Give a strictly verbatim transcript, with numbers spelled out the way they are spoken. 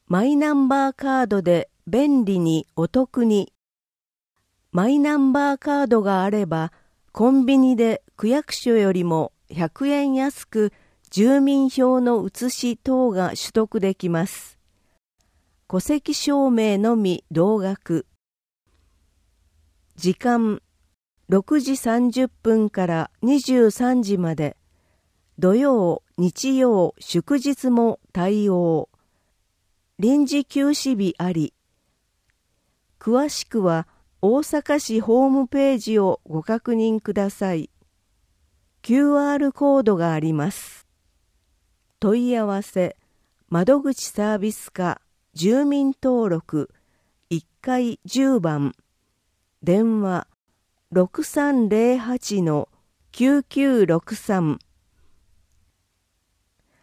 マイナンバーカードで便利にお得に。マイナンバーカードがあれば、コンビニで区役所よりもひゃくえん安く住民票の写し等が取得できます。戸籍証明のみ同額。時間ろくじさんじゅっぷんからにじゅうさんじまで。土曜、日曜、祝日も対応。臨時休止日あり。詳しくは大阪市ホームページをご確認ください。キューアール コードがあります。問い合わせ、窓口サービス課、住民登録、いっかいじゅうばん、電話 ろくさんぜろはちのきゅうきゅうろくさん